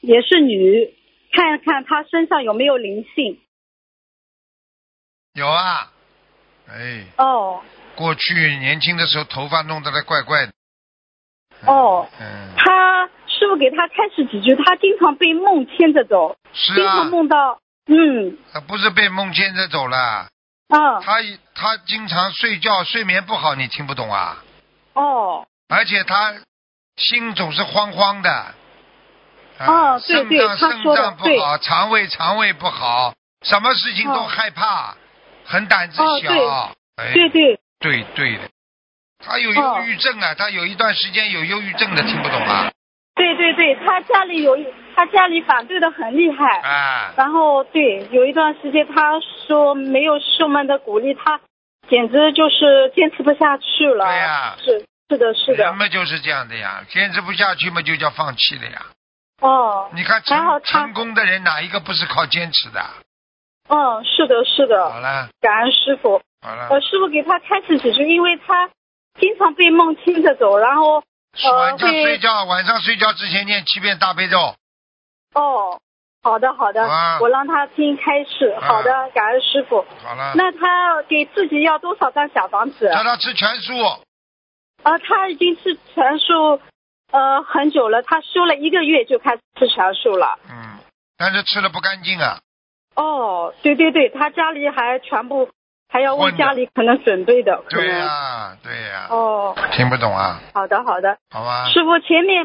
也是女，看看她身上有没有灵性。 有啊，哎。 哦。 过去年轻的时候头发弄得来怪怪的。 哦。他师傅给他开示几句，他经常被梦牵着走。 是啊。 经常梦到。 他不是被梦牵着走了。他经常睡觉睡眠不好，你听不懂啊？ 哦。 而且他心总是慌慌的。 对对， 肾脏不好，肠胃不好，什么事情都害怕，很胆子小。对的。他有忧郁症啊，他有一段时间有忧郁症的，听不懂啊？ 对，他家里反对的很厉害。然后有一段时间他说没有师傅们的鼓励，他简直就是坚持不下去了。对呀。是的。 人们就是这样的呀，坚持不下去嘛，就叫放弃了呀。你看成功的人哪一个不是靠坚持的？ 是的。 好了。 感恩师傅。 好了。 师傅给他开示几句，因为他经常被梦牵着走，然后晚上睡觉之前念7遍大悲咒。 好的，我让他听开示。好的，感恩师傅。 好了。 那他给自己要多少张小房子？ 叫他吃全素。 他已经吃全素很久了，他修了1个月就开始吃全素了。 但是吃了不干净啊。 对，他家里还全部还要为家里可能准备的。 对呀。听不懂啊。 好的。 好吧。 师傅前面